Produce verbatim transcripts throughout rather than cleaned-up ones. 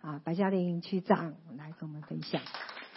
啊白嘉玲区长来跟我们分享。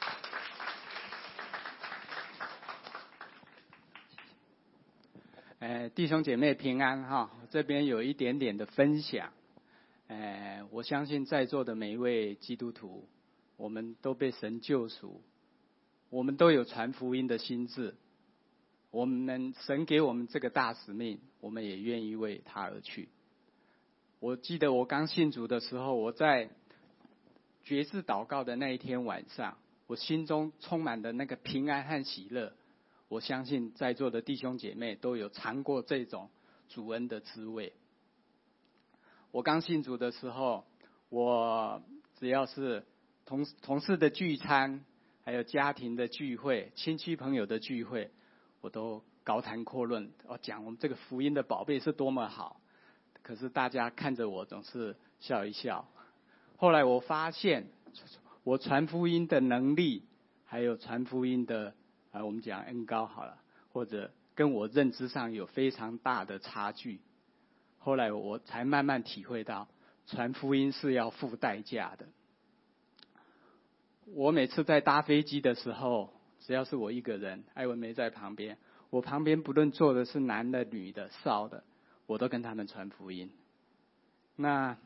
呃，弟兄姐妹平安哈，这边有一点点的分享。呃，我相信在座的每一位基督徒，我们都被神救赎，我们都有传福音的心志。我们神给我们这个大使命，我们也愿意为他而去。我记得我刚信主的时候，我在决志祷告的那一天晚上，我心中充满的那个平安和喜乐。我相信在座的弟兄姐妹都有尝过这种主恩的滋味。我刚信主的时候，我只要是同同事的聚餐，还有家庭的聚会、亲戚朋友的聚会，我都高谈阔论，我讲我们这个福音的宝贝是多么好。可是大家看着我总是笑一笑。后来我发现，我传福音的能力，还有传福音的啊，我们讲恩高好了，或者跟我认知上有非常大的差距。后来我才慢慢体会到，传福音是要付代价的。我每次在搭飞机的时候，只要是我一个人，艾文没在旁边，我旁边不论坐的是男的、女的、少的，我都跟他们传福音。那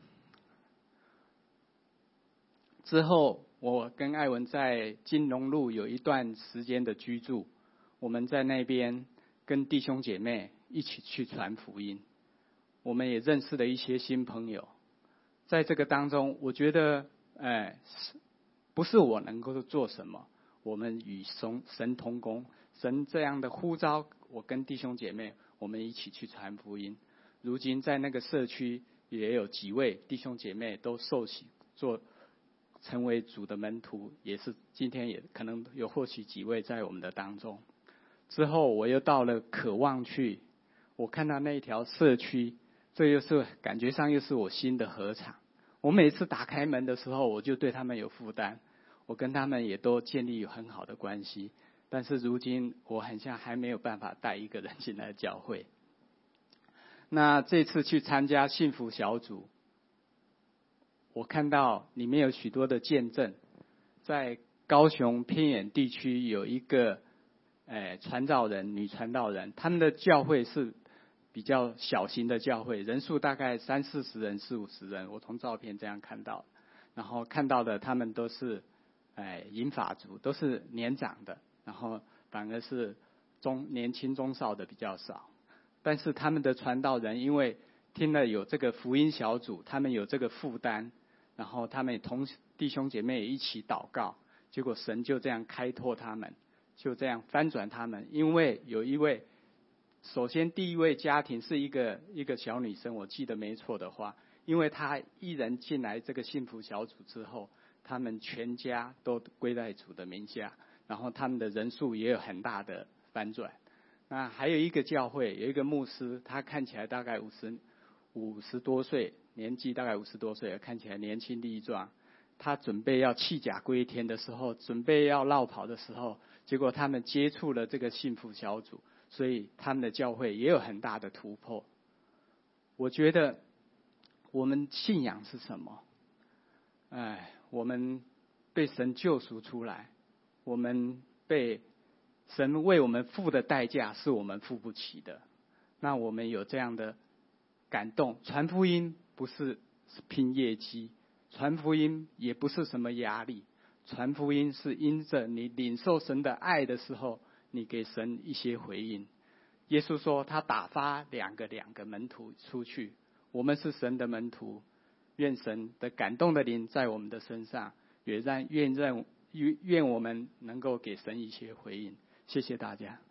之后，我跟艾文在金龙路有一段时间的居住，我们在那边跟弟兄姐妹一起去传福音，我们也认识了一些新朋友。在这个当中，我觉得，哎，不是我能够做什么，我们与神神同工，神这样的呼召，我跟弟兄姐妹，我们一起去传福音。如今在那个社区也有几位弟兄姐妹都受洗做。成为主的门徒，也是今天也可能有或许几位在我们的当中。之后我又到了渴望去，我看到那一条社区，这又是感觉上又是我新的禾场。我每次打开门的时候，我就对他们有负担，我跟他们也都建立有很好的关系。但是如今我很像还没有办法带一个人进来教会。那这次去参加幸福小组，我看到里面有许多的见证，在高雄偏远地区有一个，诶传道人，女传道人，他们的教会是比较小型的教会，人数大概三四十人、四五十人，我从照片这样看到，然后看到的他们都是，诶银发族，都是年长的，然后反而是中年轻中少的比较少，但是他们的传道人因为听了有这个福音小组，他们有这个负担。然后他们也同弟兄姐妹也一起祷告，结果神就这样开拓他们，就这样翻转他们。因为有一位，首先第一位家庭是一个一个小女生，我记得没错的话，因为她一人进来这个幸福小组之后，他们全家都归在主的名下，然后他们的人数也有很大的翻转。那还有一个教会有一个牧师，他看起来大概五十五十多岁。年纪大概五十多岁，看起来年轻力壮。他准备要弃甲归田的时候，准备要绕跑的时候，结果他们接触了这个幸福小组，所以他们的教会也有很大的突破。我觉得我们信仰是什么？哎，我们被神救赎出来，我们被神为我们付的代价是我们付不起的。那我们有这样的感动，传福音不是拼业绩，传福音也不是什么压力，传福音是因着你领受神的爱的时候，你给神一些回应。耶稣说他打发两个两个门徒出去，我们是神的门徒，愿神的感动的灵在我们的身上，也让愿让愿我们能够给神一些回应。谢谢大家。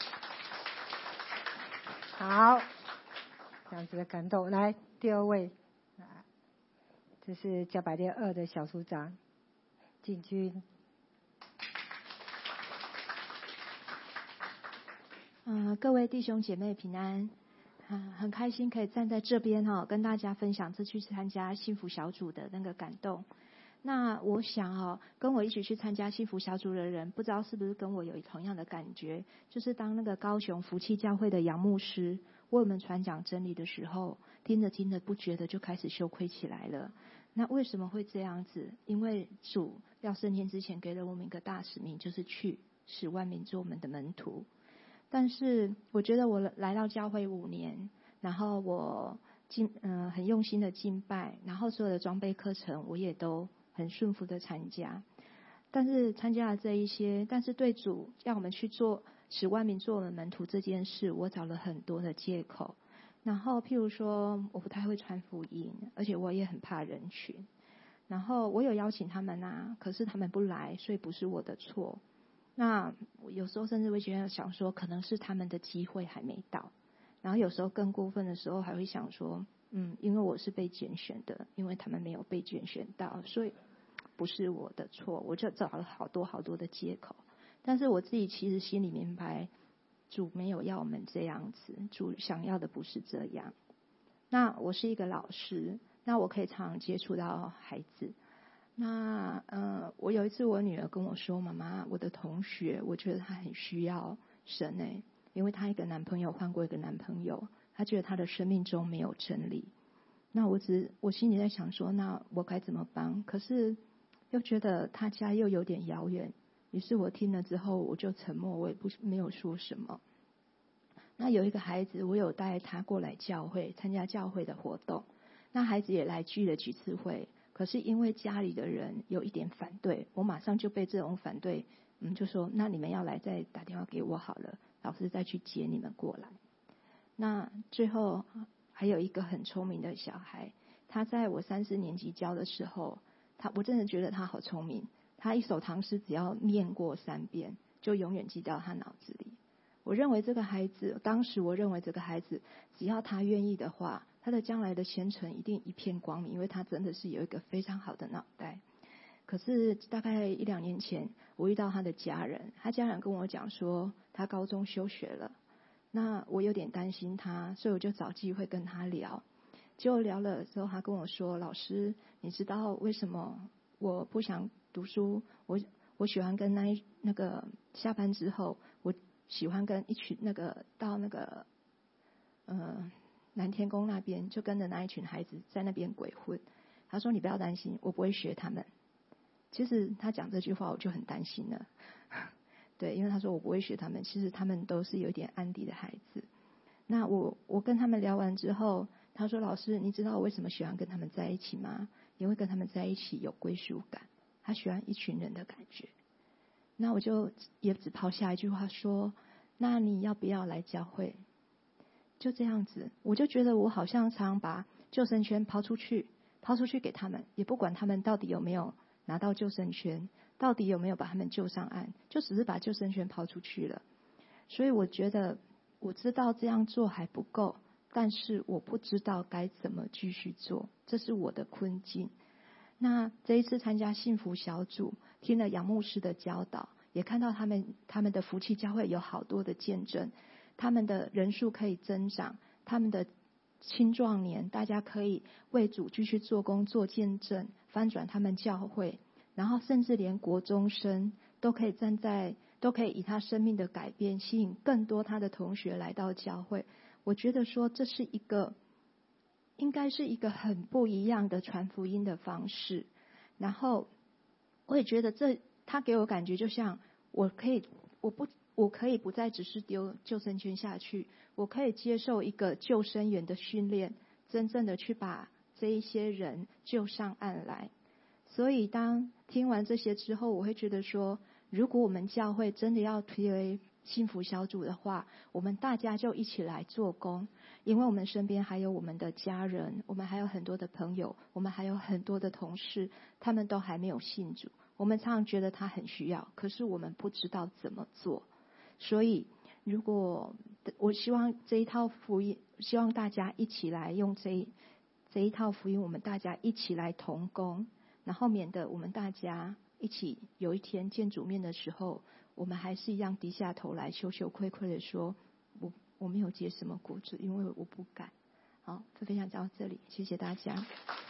好，这样子的感动。来，第二位，这是加百列二的小组长进军。 嗯、呃，各位弟兄姐妹平安，啊，很开心可以站在这边哈、哦，跟大家分享这去参加幸福小组的那个感动。那我想哦，跟我一起去参加幸福小组的人，不知道是不是跟我有同样的感觉，就是当那个高雄福气教会的杨牧师为我们传讲真理的时候，听着听着不觉得就开始羞愧起来了。 那为什么会这样子？因为主要升天之前给了我们一个大使命，就是去使万民做我们的门徒。但是我觉得我来到教会五年，然后我敬嗯、呃、很用心的敬拜，然后所有的装备课程我也都很顺服的参加。但是参加了这一些，但是对主让我们去做使万民做我们门徒这件事，我找了很多的借口。然后譬如说我不太会传福音，而且我也很怕人群。然后我有邀请他们啊，可是他们不来，所以不是我的错。那有时候甚至会觉得想说，可能是他们的机会还没到。然后有时候更过分的时候，还会想说，嗯，因为我是被拣选的，因为他们没有被拣选到，所以不是我的错。我就找了好多好多的借口。但是我自己其实心里明白，主没有要我们这样子，主想要的不是这样。那我是一个老师，那我可以常常接触到孩子。那呃，我有一次我女儿跟我说，妈妈，我的同学，我觉得她很需要神诶，因为她一个男朋友换过一个男朋友，她觉得她的生命中没有真理。那我只我心里在想说，那我该怎么帮？可是又觉得她家又有点遥远，于是我听了之后我就沉默，我也不没有说什么。那有一个孩子，我有带他过来教会参加教会的活动，那孩子也来聚了几次会。可是因为家里的人有一点反对，我马上就被这种反对，嗯，就说那你们要来再打电话给我好了，老师再去接你们过来。那最后还有一个很聪明的小孩，他在我三四年级教的时候，他我真的觉得他好聪明，他一首唐诗只要念过三遍，就永远记到他脑子里。我认为这个孩子，当时我认为这个孩子，只要他愿意的话，他的将来的前程一定一片光明，因为他真的是有一个非常好的脑袋。可是大概一两年前，我遇到他的家人，他家人跟我讲说，他高中休学了。那我有点担心他，所以我就找机会跟他聊。结果聊了之后，他跟我说，老师，你知道为什么我不想读书？我我喜欢跟那一那个下班之后，我喜欢跟一群那个到那个呃南天宫那边，就跟着那一群孩子在那边鬼混。他说你不要担心，我不会学他们。其实他讲这句话我就很担心了，对，因为他说我不会学他们，其实他们都是有点安迪的孩子。那我我跟他们聊完之后，他说老师，你知道我为什么喜欢跟他们在一起吗？因为跟他们在一起有归属感，他喜欢一群人的感觉。那我就也只抛下一句话说，那你要不要来教会？就这样子，我就觉得我好像常把救生圈抛出去，抛出去给他们，也不管他们到底有没有拿到救生圈，到底有没有把他们救上岸，就只是把救生圈抛出去了。所以我觉得我知道这样做还不够，但是我不知道该怎么继续做，这是我的困境。那这一次参加幸福小组，听了杨牧师的教导，也看到他们他们的福气教会有好多的见证，他们的人数可以增长，他们的青壮年大家可以为主继续做工做见证，翻转他们教会，然后甚至连国中生都可以站在都可以以他生命的改变吸引更多他的同学来到教会。我觉得说这是一个应该是一个很不一样的传福音的方式。然后我也觉得这他给我感觉就像我可以我不我可以不再只是丢救生圈下去，我可以接受一个救生员的训练，真正的去把这一些人救上岸来。所以当听完这些之后，我会觉得说，如果我们教会真的要推为幸福小组的话，我们大家就一起来做工，因为我们身边还有我们的家人，我们还有很多的朋友，我们还有很多的同事，他们都还没有信主。我们常常觉得他很需要，可是我们不知道怎么做。所以如果我希望这一套福音，希望大家一起来用这一这一套福音，我们大家一起来同工，然后免得我们大家一起有一天见主面的时候，我们还是一样低下头来羞羞愧愧的说，我我没有结什么果子，因为我不敢。好，分享到这里，谢谢大家。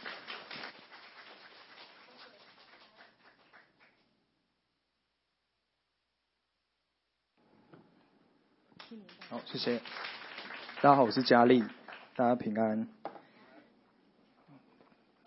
好，谢谢。大家好，我是嘉丽，大家平安。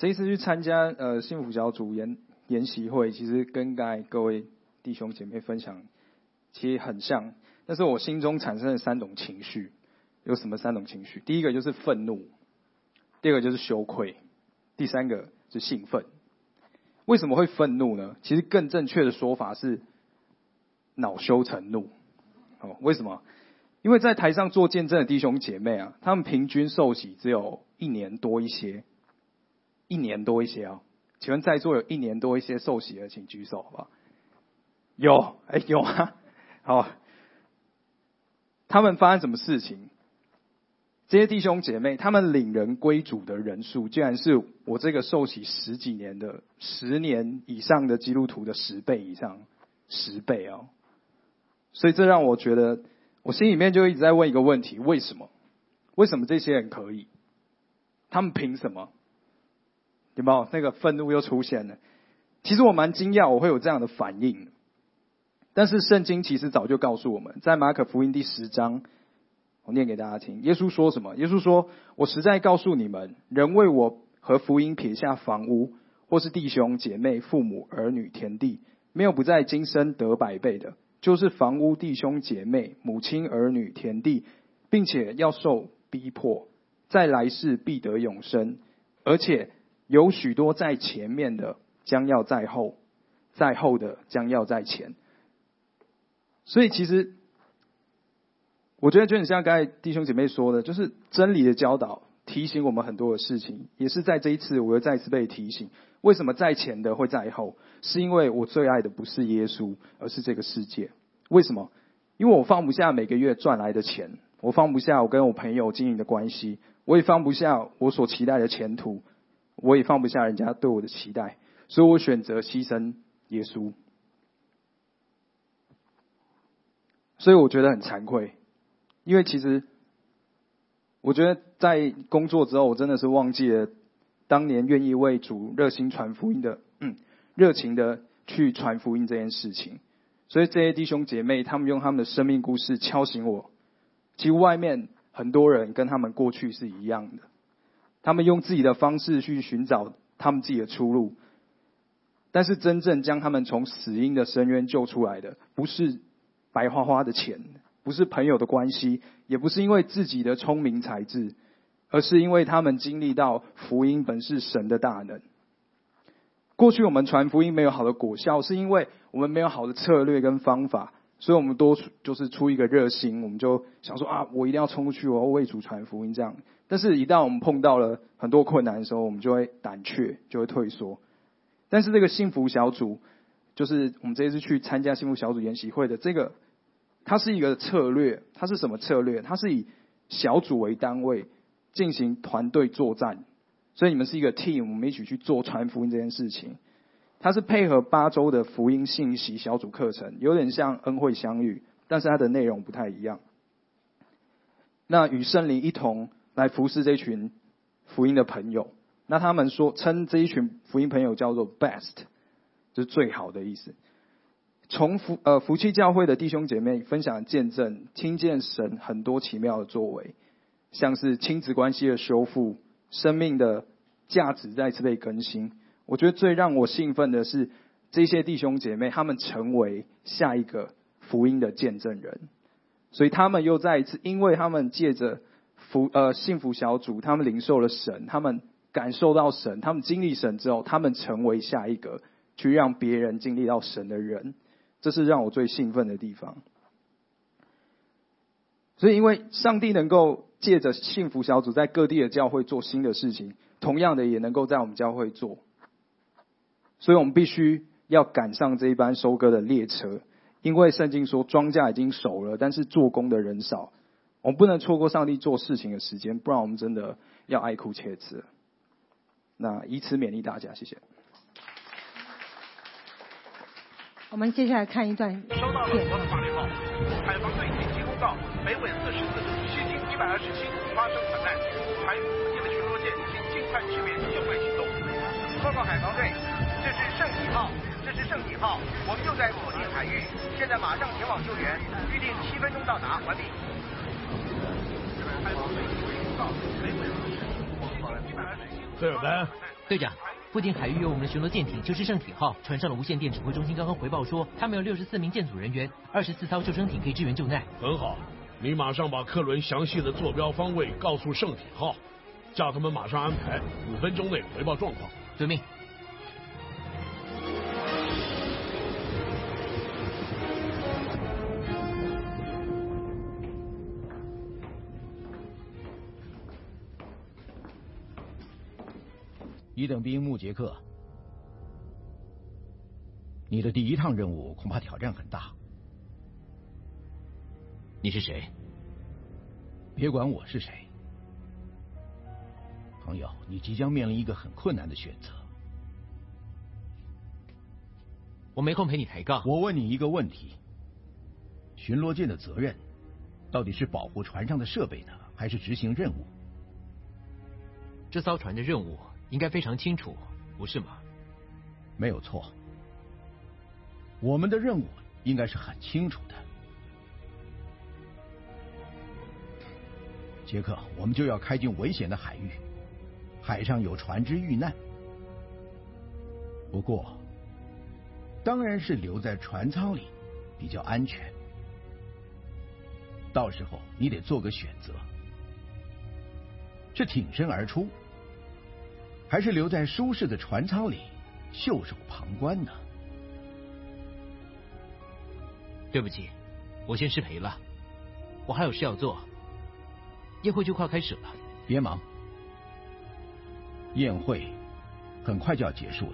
这一次去参加呃幸福小组研研习会，其实跟刚才各位弟兄姐妹分享，其实很像。但是我心中产生了三种情绪，有什么三种情绪？第一个就是愤怒，第二个就是羞愧，第三个是兴奋。为什么会愤怒呢？其实更正确的说法是恼羞成怒。哦，为什么？因为在台上做见证的弟兄姐妹啊，他们平均受洗只有一年多一些。一年多一些啊、哦，请问在座有一年多一些受洗的，请举手好不好？有，哎有啊，好，他们发生什么事情？这些弟兄姐妹，他们领人归主的人数，竟然是我这个受洗十几年的、十年以上的基督徒的十倍以上，十倍哦。所以这让我觉得，我心里面就一直在问一个问题：为什么？为什么这些人可以？他们凭什么？有没有那个愤怒又出现了？其实我蛮惊讶，我会有这样的反应。但是圣经其实早就告诉我们，在马可福音第十章，我念给大家听。耶稣说什么？耶稣说：“我实在告诉你们，人为我和福音撇下房屋，或是弟兄姐妹、父母、儿女、田地，没有不在今生得百倍的，就是房屋、弟兄姐妹、母亲、儿女、田地，并且要受逼迫，在来世必得永生，而且有许多在前面的将要在后，在后的将要在前。”所以其实我觉得就很像刚才弟兄姐妹说的，就是真理的教导提醒我们很多的事情，也是在这一次我又再次被提醒，为什么在前的会在后，是因为我最爱的不是耶稣，而是这个世界。为什么？因为我放不下每个月赚来的钱，我放不下我跟我朋友经营的关系，我也放不下我所期待的前途，我也放不下人家对我的期待，所以我选择牺牲耶稣。所以我觉得很惭愧，因为其实我觉得在工作之后，我真的是忘记了当年愿意为主热心传福音的，嗯，热情的去传福音这件事情。所以这些弟兄姐妹，他们用他们的生命故事敲醒我，其实外面很多人跟他们过去是一样的，他们用自己的方式去寻找他们自己的出路，但是真正将他们从死荫的深渊救出来的，不是白花花的钱，不是朋友的关系，也不是因为自己的聪明才智，而是因为他们经历到福音本是神的大能。过去我们传福音没有好的果效，是因为我们没有好的策略跟方法，所以我们多就是出一个热心，我们就想说啊，我一定要冲出去，我要为主传福音这样。但是一旦我们碰到了很多困难的时候，我们就会胆怯，就会退缩。但是这个幸福小组，就是我们这一次去参加幸福小组研习会的这个，它是一个策略。它是什么策略？它是以小组为单位进行团队作战，所以你们是一个 team， 我们一起去做传福音这件事情。它是配合八周的福音信息小组课程，有点像恩惠相遇，但是它的内容不太一样。那与圣灵一同来服侍这群福音的朋友，那他们说称这一群福音朋友叫做 best， 就是最好的意思。从福呃福气教会的弟兄姐妹分享见证，听见神很多奇妙的作为，像是亲子关系的修复，生命的价值再次被更新。我觉得最让我兴奋的是，这些弟兄姐妹他们成为下一个福音的见证人，所以他们又再一次，因为他们借着福呃幸福小组，他们领受了神，他们感受到神，他们经历神之后，他们成为下一个去让别人经历到神的人。这是让我最兴奋的地方。所以因为上帝能够借着幸福小组在各地的教会做新的事情，同样的也能够在我们教会做，所以我们必须要赶上这一班收割的列车。因为圣经说庄稼已经熟了，但是做工的人少，我们不能错过上帝做事情的时间，不然我们真的要爱哭切齿。那以此勉励大家，谢谢。 我们接下来看一段收到了我的法律号，海防队紧急公告：北纬四十四度，西经一百二十七度发生惨难，海附近的巡逻舰请尽快支援救援行动。报告海防队，这是圣体号，这是圣体号，我们就在附近海域，现在马上前往救援，预定七分钟到达，完毕。海防队紧急公告：北纬四十度，西经一百二十七度。 队友们， 队长，附近海域有我们的巡逻舰艇救生圣体号，船上的无线电指挥中心刚刚回报说，他们有六十四名舰组人员，二十四艘救生艇可以支援救难。 很好，你马上把客轮详细的坐标方位告诉圣体号，叫他们马上安排，五分钟内回报状况。 遵命。 一等兵穆杰克，你的第一趟任务恐怕挑战很大。 你是谁？ 别管我是谁，朋友，你即将面临一个很困难的选择。 我没空陪你抬杠。 我问你一个问题：巡逻舰的责任到底是保护船上的设备呢，还是执行任务？ 这艘船的任务应该非常清楚，不是吗？ 没有错，我们的任务应该是很清楚的。杰克，我们就要开进危险的海域，海上有船只遇难。不过，当然是留在船舱里比较安全。到时候你得做个选择，是挺身而出，还是留在舒适的船舱里袖手旁观呢？ 对不起，我先失陪了，我还有事要做。宴会就快开始了， 别忙，宴会很快就要结束了。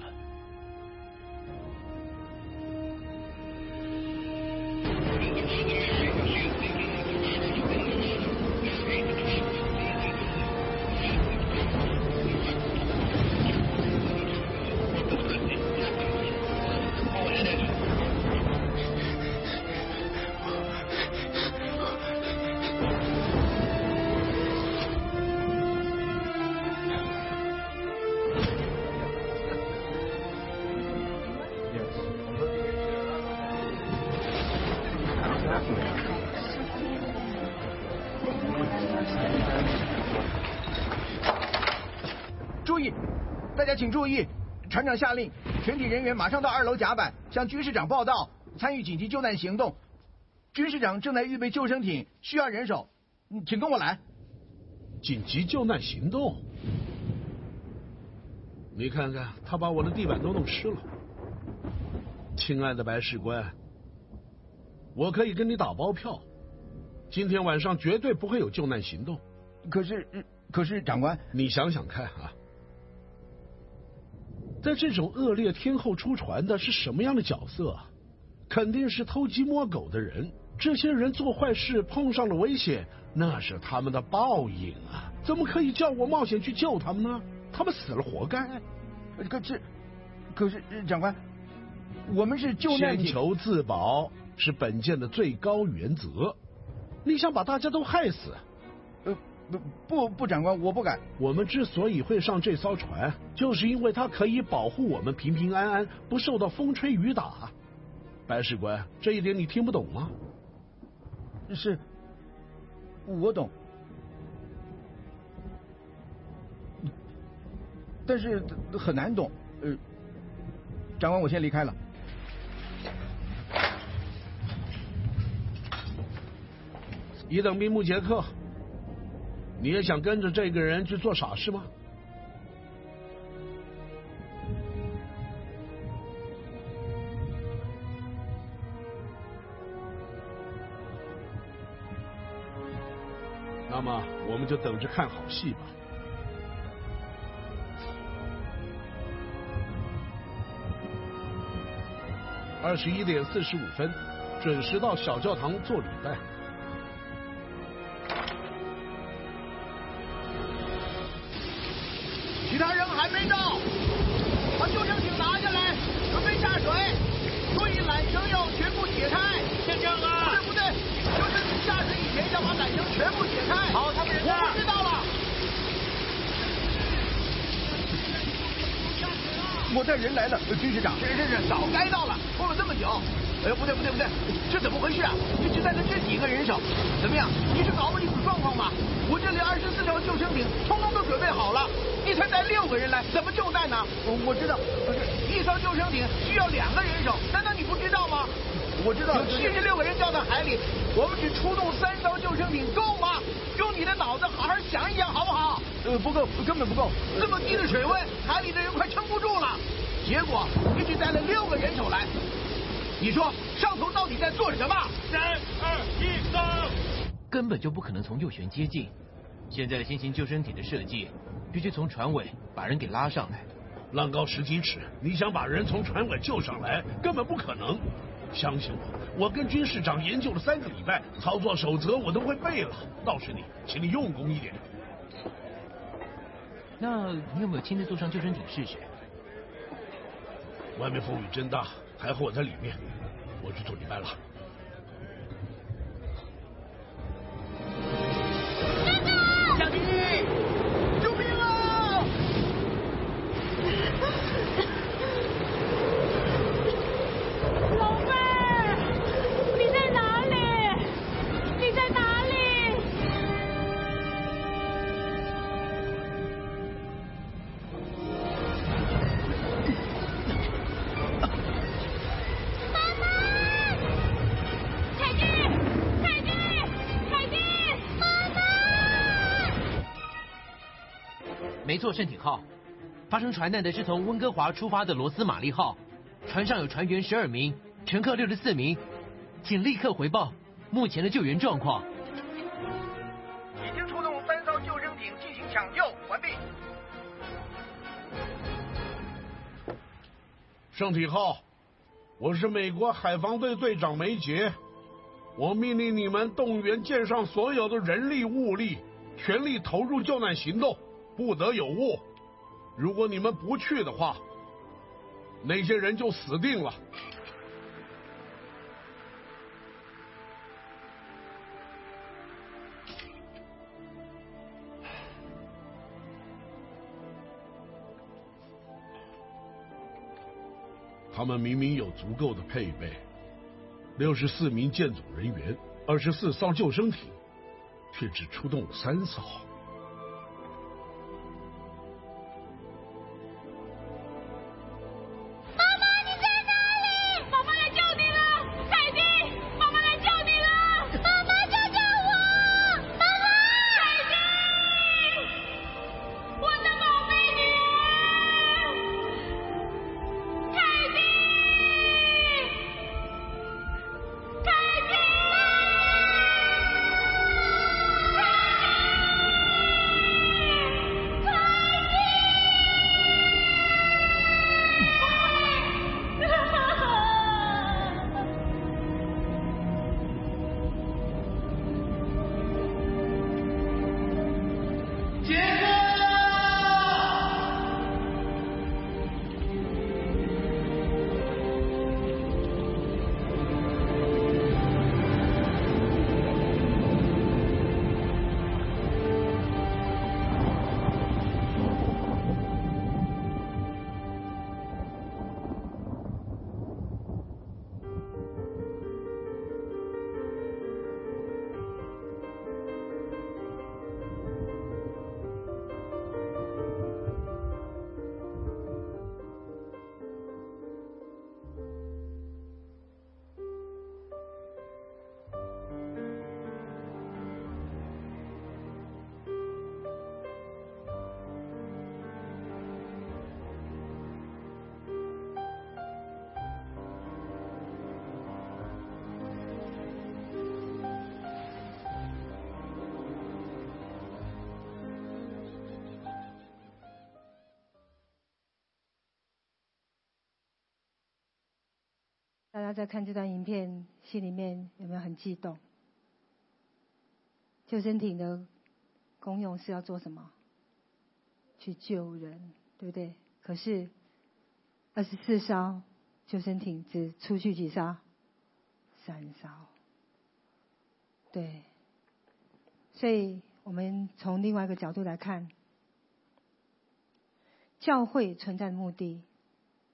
注意，大家请注意，船长下令，全体人员马上到二楼甲板向军师长报到，参与紧急救难行动。军师长正在预备救生艇，需要人手，请跟我来。 紧急救难行动？你看看，他把我的地板都弄湿了。亲爱的白士官，我可以跟你打包票，今天晚上绝对不会有救难行动。 可是，可是长官， 你想想看啊，在这种恶劣天候出船的是什么样的角色啊？肯定是偷鸡摸狗的人。这些人做坏事碰上了危险，那是他们的报应啊！怎么可以叫我冒险去救他们呢？他们死了活该。 可是，可是长官，我们是救难艇， 先求自保是本舰的最高原则。你想把大家都害死？ 呃，不不不，长官，我不敢。 我们之所以会上这艘船，就是因为它可以保护我们平平安安，不受到风吹雨打。白士官，这一点你听不懂吗？ 是，我懂，但是很难懂。呃，长官，我先离开了。 一等兵穆杰克，你也想跟着这个人去做傻事吗？那么我们就等着看好戏吧。二十一点四十五分，准时到小教堂做礼拜。 其他人还没到，把救生艇拿下来，准备下水。注意缆绳要全部解开。先生啊！不对不对，救生艇下水以前要把缆绳全部解开。好，他们人呢？我知道了。我带人来了，军师长。是是是，早该到了，拖了这么久。哎，不对不对不对，这怎么回事啊？你只带了这几个人手，怎么样？你是搞不清楚状况吗？我这里二十四条救生艇通通都准备好了，你才带六个人来，怎么就带呢？我我知道，不是一艘救生艇需要两个人手，难道你不知道吗？我知道，有七十六个人掉到海里，我们只出动三艘救生艇够吗？用你的脑子好好想一想，好不好？呃，不够，根本不够。这么低的水温，海里的人快撑不住了。结果你只带了六个人手来，你说上头到底在做什么？ 三二一，走！根本就不可能从右舷接近。现在新型救生艇的设计，必须从船尾把人给拉上来。 浪高十几尺，你想把人从船尾救上来，根本不可能。相信我，我跟军士长研究了三个礼拜，操作守则我都会背了。倒是你，请你用功一点。 那你有没有亲自坐上救生艇试试？ 外面风雨真大，还好我在里面，我去做礼拜了。 小弟，救命啊！ 龙妹，你在哪里？你在哪里？妈妈！凯蒂，凯蒂，凯蒂，妈妈！ 没错，圣艇号。发生船难的是从温哥华出发的罗斯玛丽号，船上有船员十二名，乘客六十四名，请立刻回报目前的救援状况。 已经出动三艘救生艇进行抢救完毕。 圣体号，我是美国海防队队长梅杰，我命令你们动员舰上所有的人力物力，全力投入救难行动，不得有误。如果你们不去的话，那些人就死定了。他们明明有足够的配备，六十四名舰组人员，二十四艘救生艇，却只出动了三艘。 大家在看这段影片，心里面有没有很激动？救生艇的功用是要做什么？去救人，对不对？可是二十四艘救生艇只出去几艘？三艘。对，所以我们从另外一个角度来看，教会存在的目的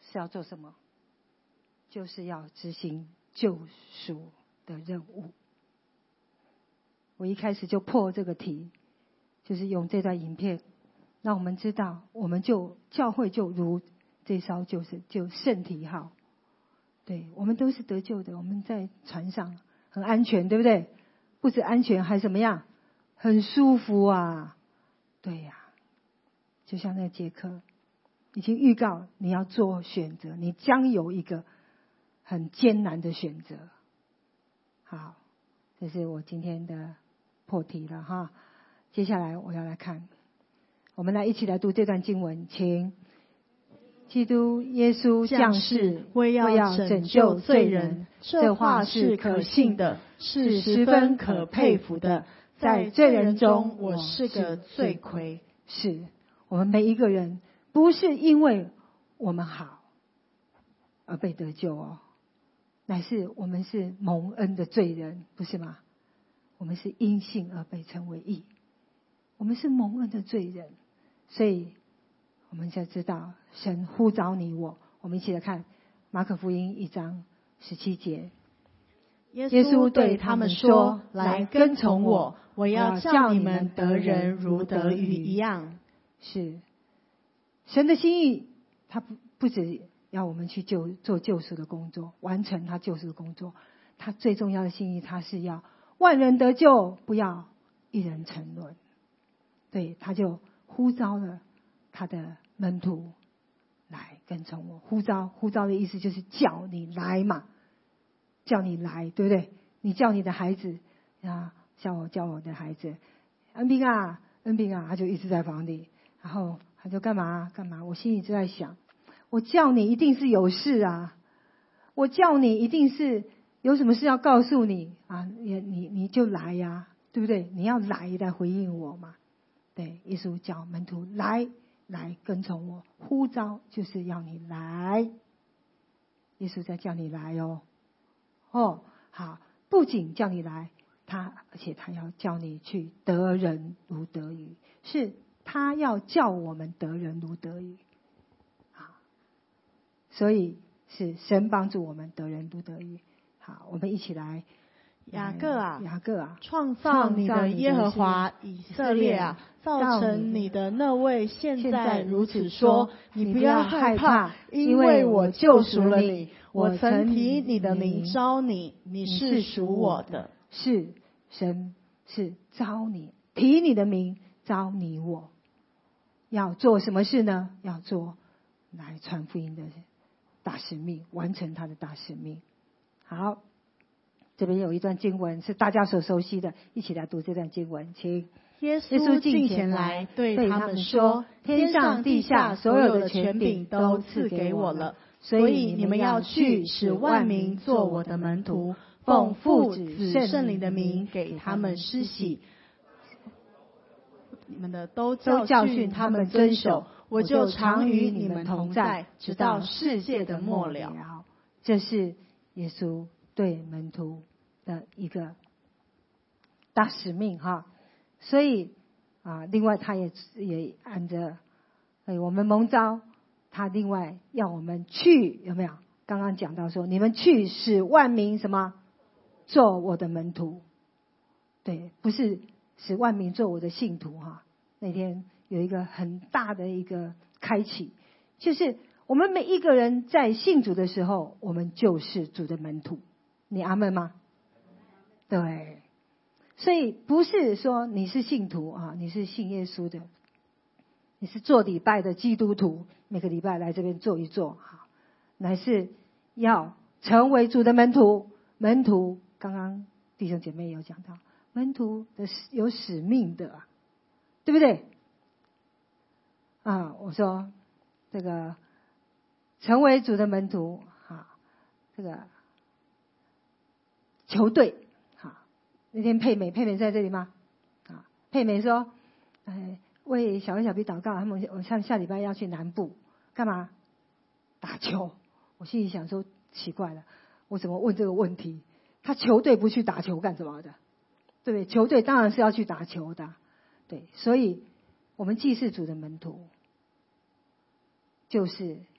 是要做什么？就是要执行救赎的任务。我一开始就破这个题，就是用这段影片，让我们知道，我们就教会就如这艘就是就圣体号，对，我们都是得救的，我们在船上很安全，对不对？不止安全，还怎么样？很舒服啊！对呀、啊，就像那个杰克，已经预告你要做选择，你将有一个很艰难的选择。好，这是我今天的破题了哈。接下来我要来看，我们来一起来读这段经文，请。基督耶稣降世，为要拯救罪人，这话是可信的，是十分可佩服的。在罪人中，我是个罪魁。是我们每一个人，不是因为我们好而被得救哦，乃是我们是蒙恩的罪人，不是吗？我们是因信而被称为义，我们是蒙恩的罪人，所以我们才知道神呼召你我。我们一起来看马可福音一章十七节。 耶稣对他们说：来跟从我，我要叫你们得人如得鱼一样。 是神的心意，他不不只要我们去救做救赎的工作，完成他救赎的工作，他最重要的心意，他是要万人得救，不要一人沉沦。对，他就呼召了他的门徒来跟从我。呼召呼召的意思就是叫你来嘛，叫你来，对不对？你叫你的孩子啊，像我叫我的孩子恩平啊恩平啊，他就一直在房里，然后他就干嘛干嘛，我心里就在想，我叫你一定是有事啊，我叫你一定是有什么事要告诉你啊，你你你就来呀、啊，对不对？你要来来回应我嘛。对，耶稣叫门徒来来跟从我，呼召就是要你来，耶稣在叫你来哦。哦，好，不仅叫你来，他而且他要叫你去得人如得鱼，是他要叫我们得人如得鱼。好，所以是神帮助我们得人如得鱼。好，我们一起来。 雅各啊， 雅各啊， 创造你的耶和华以色列啊，造成你的那位现在如此说：你不要害怕，因为我救赎了你，我曾提你的名招你，你是属我的。 是神是招你，提你的名招你我，要做什么事呢？要做来传福音的大使命，完成他的大使命。好。这边有一段经文是大家所熟悉的，一起来读这段经文，请。 耶稣近前来对他们说：天上地下所有的权柄都赐给我了，所以你们要去，使万民做我的门徒，奉父子圣灵的名给他们施洗，你们的都教训他们遵守，我就常与你们同在，直到世界的末了。 这是耶稣对门徒的一个大使命哈，所以啊，另外他也也按着，哎，我们蒙召，他另外要我们去，有没有？刚刚讲到说，你们去使万民什么做我的门徒，对，不是使万民做我的信徒哈。那天有一个很大的一个开启，就是我们每一个人在信主的时候，我们就是主的门徒。你阿们吗？对，所以不是说你是信徒啊，你是信耶稣的，你是做礼拜的基督徒，每个礼拜来这边做一做，好，乃是要成为主的门徒。门徒刚刚弟兄姐妹有讲到，门徒的有使命的啊，对不对？啊，我说这个成为主的门徒，哈，这个。球队，好，那天佩美，佩美在这里吗？啊，佩美说，哎，为小恩小 B 祷告，他们我下下礼拜要去南部，干嘛？打球。我心里想说，奇怪了，我怎么问这个问题？他球队不去打球干什么的？对不对？球队当然是要去打球的，对，所以我们既是主的门徒，就是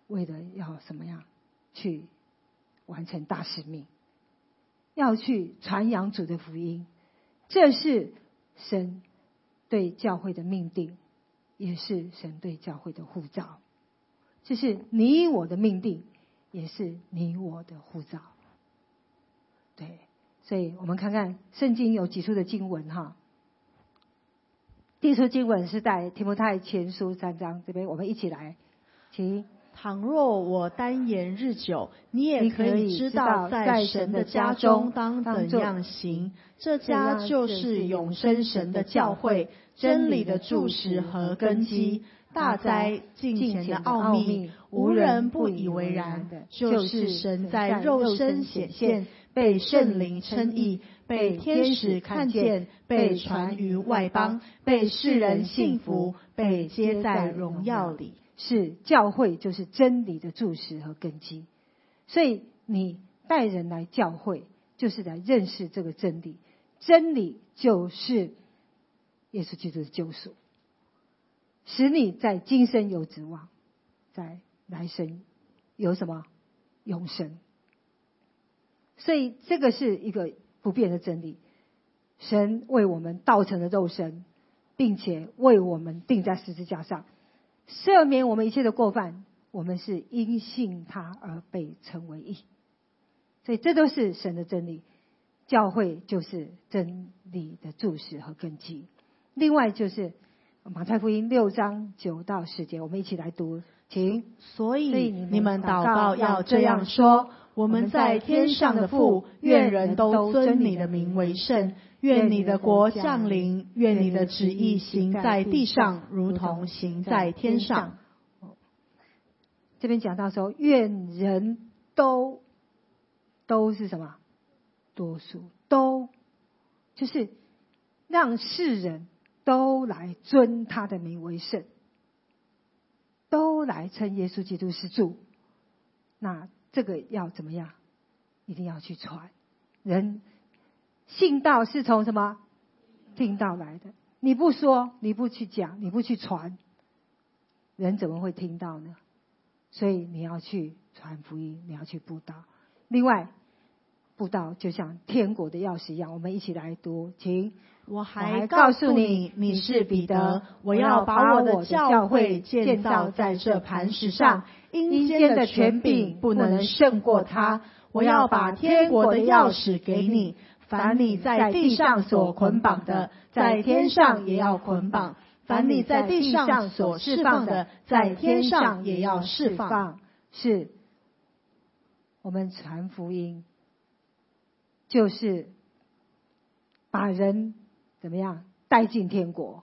为了要什么样去完成大使命，要去传扬主的福音。这是神对教会的命定，也是神对教会的呼召。这是你我的命定，也是你我的呼召。对，所以我们看看圣经有几处的经文哈。第一处经文是在提摩太前书三章，这边我们一起来，请。 倘若我单言日久，你也可以知道在神的家中当怎样行。这家就是永生神的教会，真理的柱石和根基。大哉敬虔的奥秘，无人不以为然。就是神在肉身显现，被圣灵称义，被天使看见，被传于外邦，被世人信服，被接在荣耀里。 是教会就是真理的柱石和根基，所以你带人来教会就是来认识这个真理，真理就是耶稣基督的救赎，使你在今生有指望，在来生有什么永生。所以这个是一个不变的真理，神为我们道成了肉身，并且为我们钉在十字架上，赦免我们一切的过犯，我们是因信他而被称为义。所以这都是神的真理，教会就是真理的柱石和根基。另外就是马太福音六章九到十节，我们一起来读，请。 所以你们祷告要这样说：我们在天上的父，愿人都尊你的名为圣，愿你的国降临，愿你的旨意行在地上，如同行在天上。 这边讲到说，愿人都都是什么？多数都就是让世人都来尊他的名为圣，都来称耶稣基督是主。那这个要怎么样？一定要去传。人信道是从什么？听道来的。你不说，你不去讲，你不去传，人怎么会听到呢？所以你要去传福音，你要去布道。另外，布道就像天国的钥匙一样，我们一起来读，请。 我还告诉你，你是彼得，我要把我的教会建造在这磐石上，阴间的权柄不能胜过它。我要把天国的钥匙给你，凡你在地上所捆绑的，在天上也要捆绑；凡你在地上所释放的，在天上也要释放。 是我们传福音，就是把人怎么样带进天国。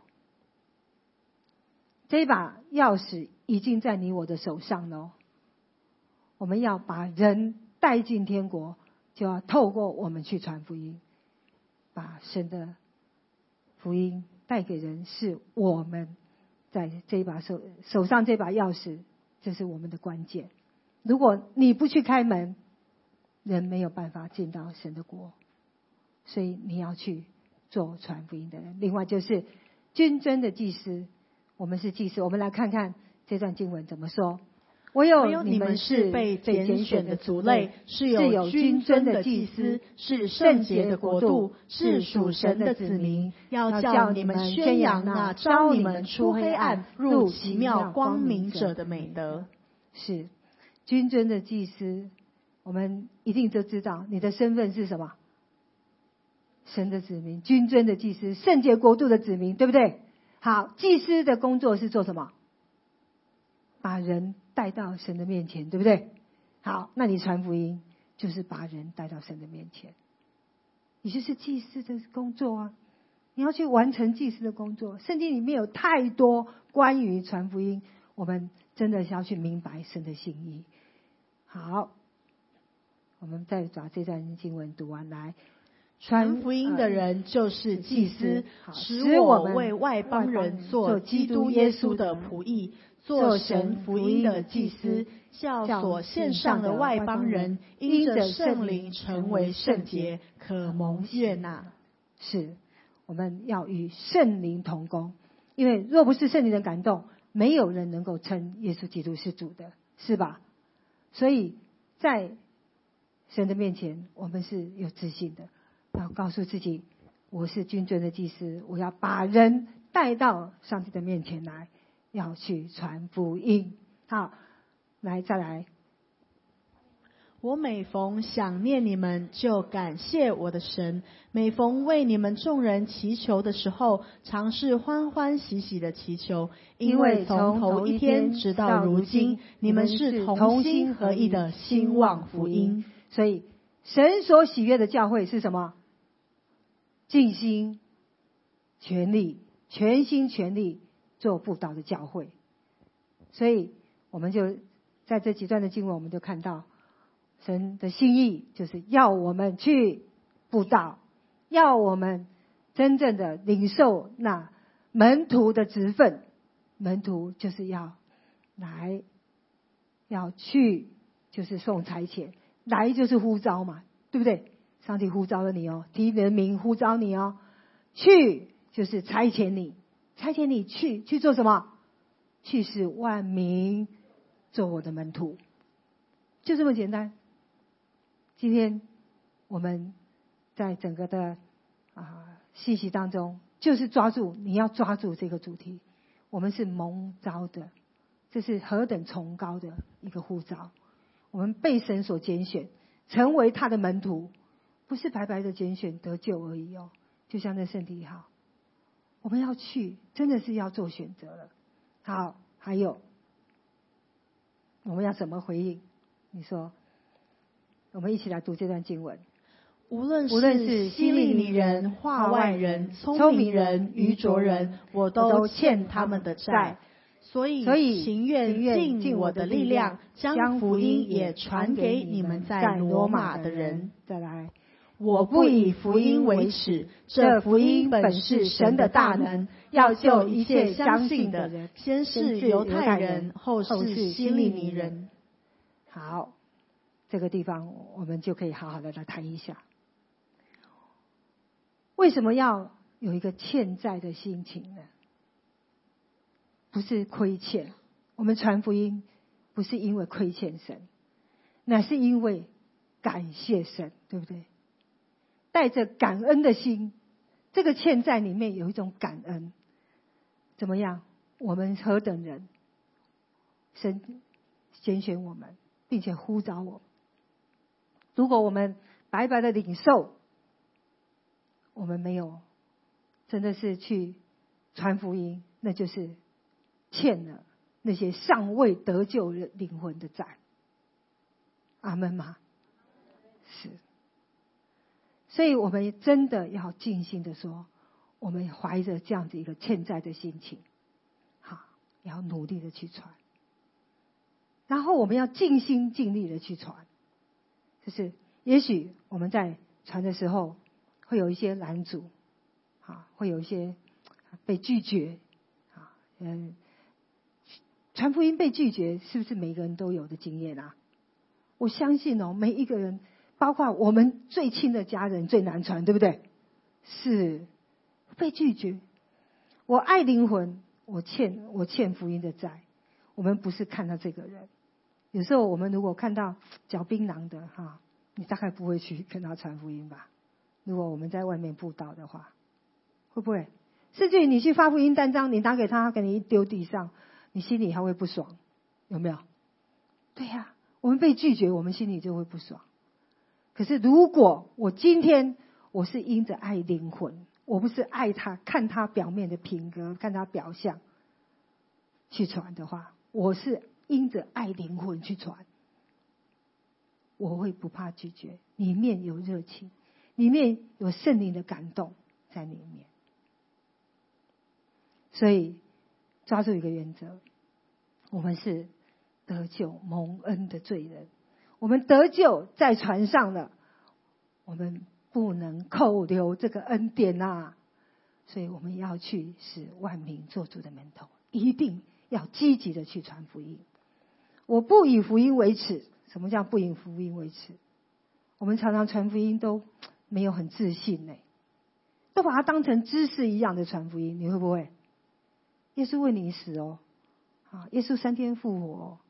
这把钥匙已经在你我的手上了，我们要把人带进天国，就要透过我们去传福音，把神的福音带给人，是我们在这一把手手上这把钥匙，这是我们的关键。如果你不去开门，人没有办法进到神的国，所以你要去做传福音的人。另外就是君尊的祭司，我们是祭司，我们来看看这段经文怎么说。唯有你们是被拣选的族类，是有君尊的祭司，是圣洁的国度，是属神的子民， 要叫你们宣扬那召你们出黑暗入奇妙光明者的美德。 是君尊的祭司，我们一定都知道你的身份是什么？神的子民，君尊的祭司，圣洁国度的子民，对不对？好，祭司的工作是做什么？把人带到神的面前，对不对？好，那你传福音就是把人带到神的面前，你就是祭司的工作啊！你要去完成祭司的工作。圣经里面有太多关于传福音，我们真的是要去明白神的心意。好，我们再把这段经文读完来。 传福音的人就是祭司，使我们为外邦人做基督耶稣的仆役，做神福音的祭司，叫所献上的外邦人因着圣灵成为圣洁，可蒙悦纳。 是，我们要与圣灵同工，因为若不是圣灵的感动，没有人能够称耶稣基督是主的， 是吧？所以在神的面前，我们是有自信的，要告诉自己，我是君尊的祭司，我要把人带到上帝的面前来，要去传福音。好，来再来。 我每逢想念你们，就感谢我的神；每逢为你们众人祈求的时候，常是欢欢喜喜的祈求，因为从头一天直到如今，你们是同心合意的兴旺福音。 所以神所喜悦的教会是什么？尽心全力全心全力做布道的教会。所以我们就在这几段的经文，我们就看到神的心意就是要我们去布道，要我们真正的领受那门徒的职分。门徒就是要来，要去就是送差遣，来就是呼召嘛，对不对？上帝呼召了你哦，提你的名呼召你哦，去就是差遣你，差遣你去去做什么？去使万民做我的门徒，就这么简单。今天我们在整个的啊信息当中，就是抓住，你要抓住这个主题。我们是蒙召的，这是何等崇高的一个呼召！我们被神所拣选，成为他的门徒，不是白白的拣选得救而已哦。就像那圣地号，我们要去，真的是要做选择了。好，还有我们要怎么回应？你说，我们一起来读这段经文。 无论是希利尼人、化外人、聪明人、愚拙人，我都欠他们的债。所以情愿尽我的力量，将福音也传给你们在罗马的人。 再来， 我不以福音为耻，这福音本是神的大能，要救一切相信的人，先是犹太人，后是希利尼人。 好，这个地方我们就可以好好的来谈一下。为什么要有一个欠债的心情呢？不是亏欠，我们传福音不是因为亏欠神，乃是因为感谢神，对不对？带着感恩的心，这个欠债里面有一种感恩。怎么样？我们何等人，神拣选我们，并且呼召我们。如果我们白白的领受，我们没有真的是去传福音，那就是欠了那些尚未得救灵魂的债。阿们吗？是。所以我们真的要尽心的说，我们怀着这样子一个欠债的心情，好，要努力的去传。然后我们要尽心尽力的去传，就是也许我们在传的时候会有一些拦阻，啊，会有一些被拒绝，啊，嗯，传福音被拒绝，是不是每个人都有的经验啊？我相信哦，每一个人，包括我们最亲的家人最难传，对不对？是被拒绝。我爱灵魂，我欠我欠福音的债。我们不是看到这个人，有时候我们如果看到嚼槟榔的哈，你大概不会去跟他传福音吧？如果我们在外面布道的话，会不会？甚至于你去发福音单张，你拿给他，他给你一丢地上，你心里还会不爽，有没有？对呀、啊，我们被拒绝，我们心里就会不爽。可是如果我今天我是因着爱灵魂，我不是爱他，看他表面的品格，看他表象去传的话，我是因着爱灵魂去传，我会不怕拒绝，里面有热情，里面有圣灵的感动在里面。所以抓住一个原则，我们是得救蒙恩的罪人，我们得救在船上了，我们不能扣留这个恩典啊！所以我们要去使万民做主的门徒，一定要积极的去传福音。我不以福音为耻。什么叫不以福音为耻？我们常常传福音都没有很自信呢，都把它当成知识一样的传福音，你会不会？耶稣为你死哦，啊，耶稣三天复活哦，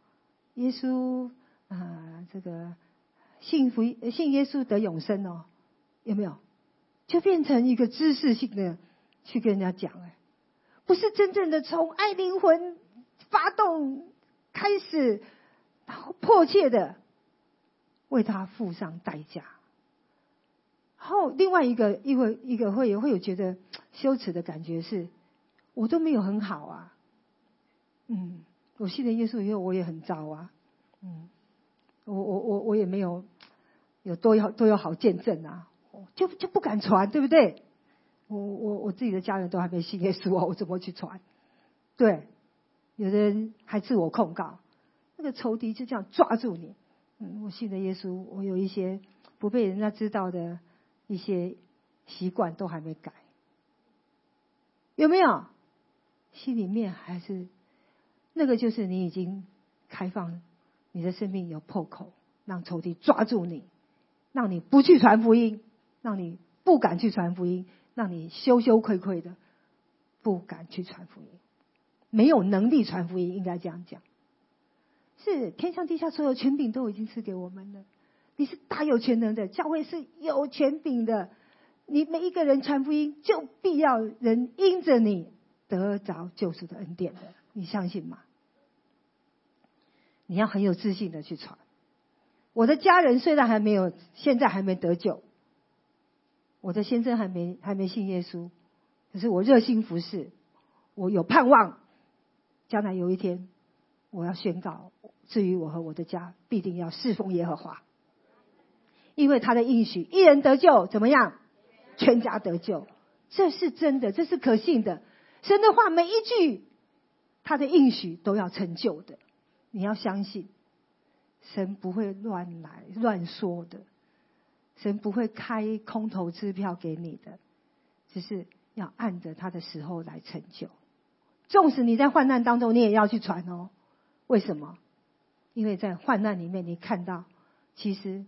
耶稣啊、呃，这个信福信耶稣得永生哦，有没有？就变成一个知识性的去跟人家讲哎，不是真正的从爱灵魂发动开始，然后迫切的为他付上代价。然后另外一个一个一个会会有觉得羞耻的感觉是，我都没有很好啊，嗯，我信了耶稣以后我也很糟啊，嗯，我我我我也没有有多有多有好见证啊，就就不敢传，对不对？我我我自己的家人都还没信耶稣啊，我怎么去传？对，有的人还自我控告，那个仇敌就这样抓住你。嗯，我信了耶稣，我有一些不被人家知道的一些习惯都还没改，有没有？心里面还是那个，就是你已经开放你的生命有破口，让仇敌抓住你，让你不去传福音，让你不敢去传福音，让你羞羞愧愧的不敢去传福音，没有能力传福音，应该这样讲。是天上地下所有权柄都已经赐给我们了，你是大有全能的，教会是有权柄的，你每一个人传福音就必要人因着你得着救赎的恩典的，你相信吗？你要很有自信的去传。我的家人虽然还没有，现在还没得救，我的先生还没还没信耶稣，可是我热心服侍，我有盼望，将来有一天我要宣告，至于我和我的家必定要侍奉耶和华，因为他的应许，一人得救怎么样？全家得救，这是真的，这是可信的。神的话每一句他的应许都要成就的，你要相信神不会乱来乱说的，神不会开空头支票给你的，只是要按着他的时候来成就。纵使你在患难当中，你也要去传哦。为什么？因为在患难里面你看到其实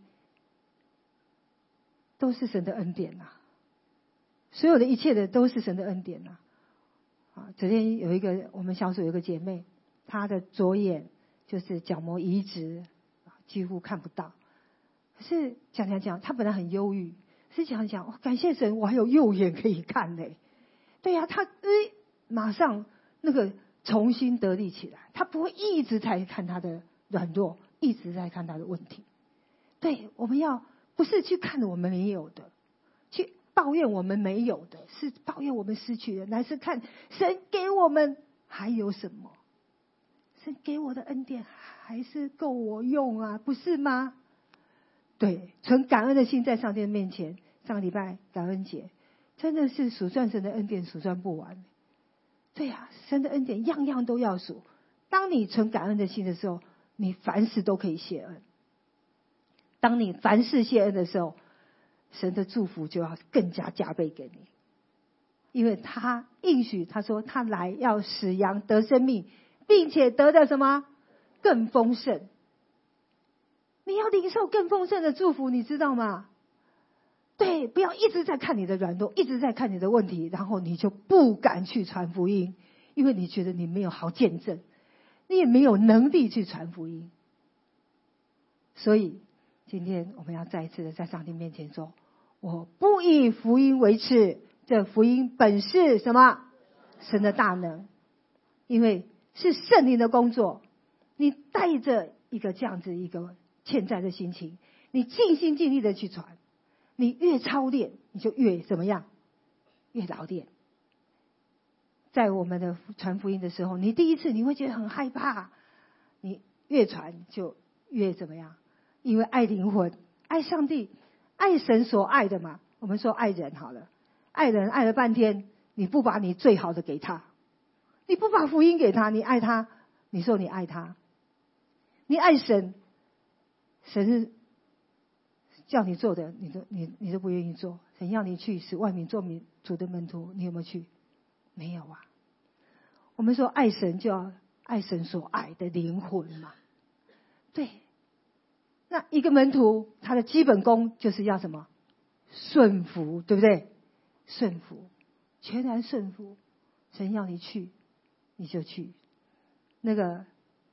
都是神的恩典啊，所有的一切的都是神的恩典啊。啊，昨天有一个我们小组有一个姐妹，她的左眼就是角膜移植，几乎看不到。可是讲讲讲，她本来很忧郁，是讲讲、哦、感谢神，我还有右眼可以看嘞。对呀、啊，她呃马上那个重新得力起来，她不会一直在看她的软弱，一直在看她的问题。对，我们要不是去看我们没有的，去抱怨我们没有的，是抱怨我们失去的，乃是看神给我们还有什么。神给我的恩典还是够我用啊，不是吗？对，存感恩的心在上帝面前。上个礼拜感恩节，真的是数算神的恩典数算不完。对啊，神的恩典样样都要数。当你存感恩的心的时候，你凡事都可以谢恩。当你凡事谢恩的时候，神的祝福就要更加加倍给你，因为他应许，他说他来要使羊得生命，并且得的什么更丰盛。你要领受更丰盛的祝福，你知道吗？对，不要一直在看你的软弱，一直在看你的问题，然后你就不敢去传福音，因为你觉得你没有好见证，你也没有能力去传福音。所以今天我们要再一次的在上帝面前说，我不以福音为耻，这福音本是什么？神的大能，因为是圣灵的工作。你带着一个这样子一个欠债的心情，你尽心尽力的去传，你越操练你就越怎么样？越老练。在我们的传福音的时候，你第一次你会觉得很害怕，你越传就越怎么样？因为爱灵魂，爱上帝，爱神所爱的嘛。我们说爱人好了，爱人爱了半天，你不把你最好的给他，你不把福音给他，你爱他，你说你爱他，你爱神，神是叫你做的，你都你你都不愿意做。神要你去使万民做民主的门徒，你有没有去？没有啊。我们说爱神就要爱神所爱的灵魂嘛，对。那一个门徒他的基本功就是要什么？顺服，对不对？顺服，全然顺服。神要你去你就去。那个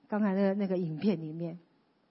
刚才那个那个影片里面，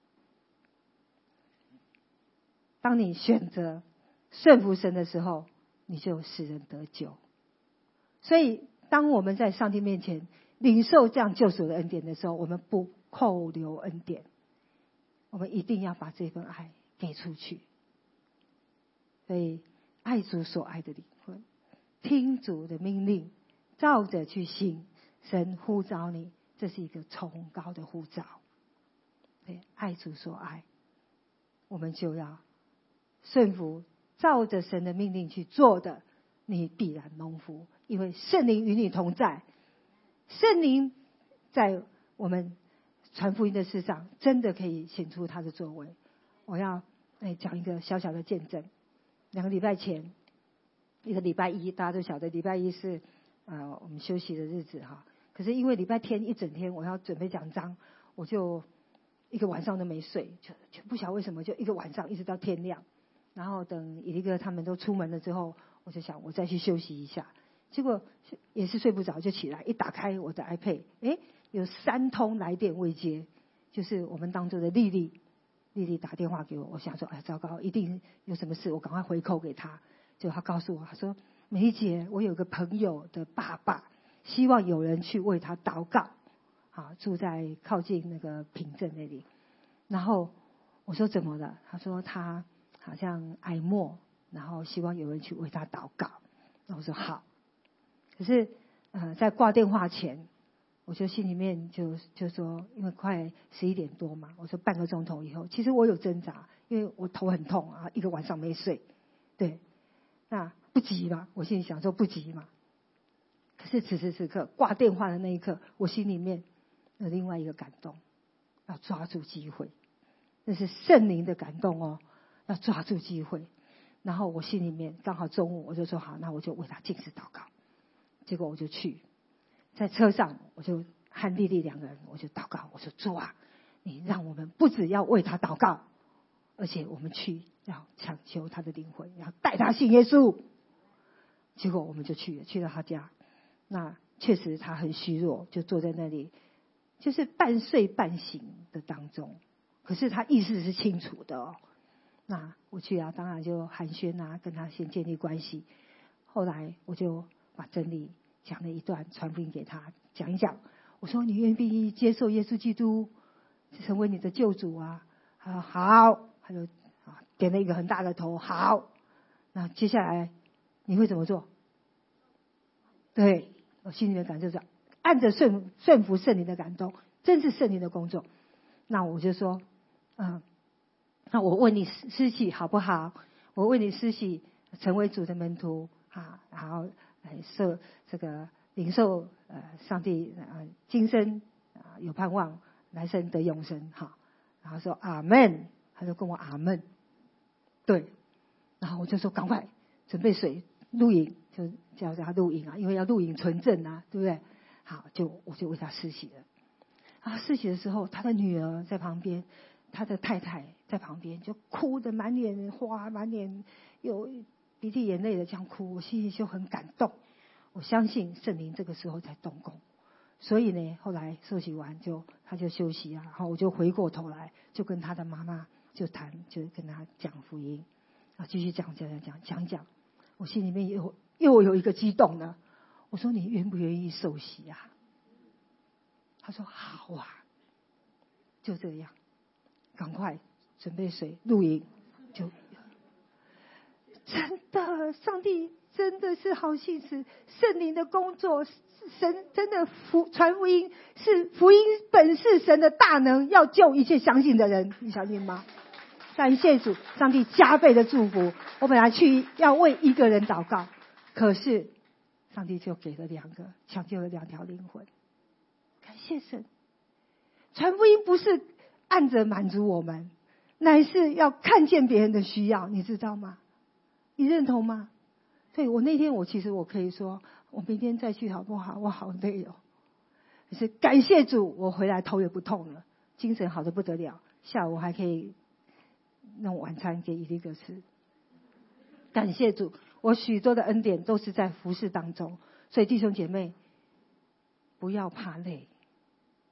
当你选择顺服神的时候，你就使人得救。所以当我们在上帝面前领受这样救赎的恩典的时候，我们不扣留恩典，我们一定要把这份爱给出去。所以爱主所爱的灵魂，听主的命令，照着去行，神呼召你，这是一个崇高的呼召。对，爱主所爱，我们就要顺服，照着神的命令去做的，你必然蒙福，因为圣灵与你同在。圣灵在我们传福音的事上，真的可以显出他的作为。我要哎讲一个小小的见证。两个礼拜前，一个礼拜一，大家都晓得礼拜一是呃我们休息的日子哈。可是因为礼拜天一整天我要准备讲章，我就一个晚上都没睡，就就不晓得为什么，就一个晚上一直到天亮。然后等一个他们都出门了之后，我就想我再去休息一下。结果也是睡不着，就起来一打开我的 iPad， 哎，有三通来电未接，就是我们当中的丽丽。丽丽打电话给我，我想说，哎，糟糕，一定有什么事，我赶快回扣给她。就她告诉我，她说，梅姐，我有个朋友的爸爸，希望有人去为他祷告，啊，住在靠近那个平镇那里。然后我说怎么了？她说他好像癌末，然后希望有人去为他祷告。那我说好。可是呃，在挂电话前，我就心里面就就说，因为快十一点多嘛，我说半个钟头以后，其实我有挣扎，因为我头很痛啊，一个晚上没睡，对，那不急嘛，我心里想说不急嘛。可是此时此刻挂电话的那一刻，我心里面有另外一个感动，要抓住机会，那是圣灵的感动哦，要抓住机会。然后我心里面刚好中午，我就说好，那我就为他禁食祷告。结果我就去。在车上，我就和丽丽两个人，我就祷告，我说主啊，你让我们不只要为他祷告，而且我们去要抢救他的灵魂，要带他信耶稣。结果我们就去了，去到他家，那确实他很虚弱，就坐在那里，就是半睡半醒的当中，可是他意识是清楚的哦。那我去啊，当然就寒暄啊，跟他先建立关系。后来我就把真理讲了一段，传福音给他，讲一讲。我说你愿不愿意接受耶稣基督成为你的救主啊？他说好，他就啊点了一个很大的头，好。那接下来你会怎么做？对，我心里面感受是按着顺顺服圣灵的感动，真是圣灵的工作。那我就说，嗯，那我问你施洗好不好？我问你施洗成为主的门徒啊，然后来受这个领受呃上帝呃今生啊、呃、有盼望，来生得永生哈。然后说阿门，他就跟我阿门，对，然后我就说赶快准备水录影，就叫他录影啊，因为要录影存证啊，对不对？好，就我就为他施洗了。啊，施洗的时候，他的女儿在旁边，他的太太在旁边，就哭得满脸花，满脸有鼻涕眼泪的这样哭，我心里就很感动。我相信圣灵这个时候才动工，所以呢，后来受洗完就他就休息啊，然后我就回过头来就跟他的妈妈就谈，就跟他讲福音啊，继续讲讲讲讲讲，我心里面又又有一个激动呢。我说你愿不愿意受洗啊？他说好啊，就这样，赶快准备水录影，就真的，上帝真的是好信实，圣灵的工作，神真的福传福音是福音本是神的大能，要救一切相信的人，你相信吗？感谢主，上帝加倍的祝福。我本来去要为一个人祷告，可是上帝就给了两个，抢救了两条灵魂。感谢神，传福音不是按着满足我们，乃是要看见别人的需要，你知道吗？你认同吗？对，我那天我其实我可以说，我明天再去好不好？我好累哦。可是感谢主，我回来头也不痛了，精神好得不得了，下午还可以弄晚餐给伊利哥吃。感谢主，我许多的恩典都是在服事当中，所以弟兄姐妹不要怕累，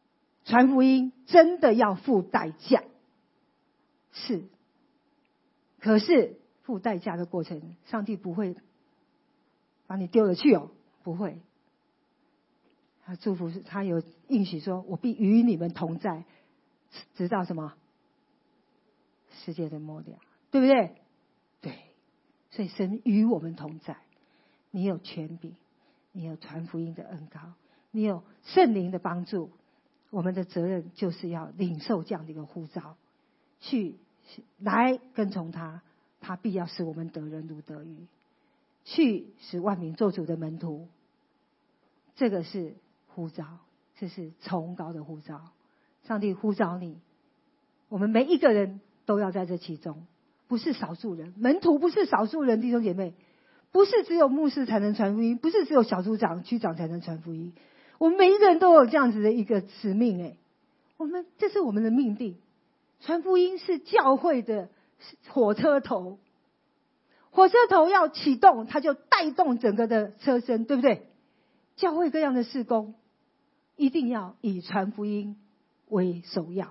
传福音真的要付代价，是。可是付代价的过程，上帝不会把你丢了去哦，不会。他祝福是，他有应许说：“我必与你们同在，直到什么？世界的末了，对不对？”对，所以神与我们同在。你有权柄，你有传福音的恩膏，你有圣灵的帮助。我们的责任就是要领受这样的一个呼召，去来跟从他，他必要使我们得人如得鱼，去使万民做主的门徒。这个是呼召，这是崇高的呼召。上帝呼召你，我们每一个人都要在这其中，不是少数人。门徒不是少数人，弟兄姐妹，不是只有牧师才能传福音，不是只有小组长、区长才能传福音。我们每一个人都有这样子的一个使命，哎，我们这是我们的命定。传福音是教会的火车头，火车头要启动，它就带动整个的车身，对不对？教会各样的事工，一定要以传福音为首要。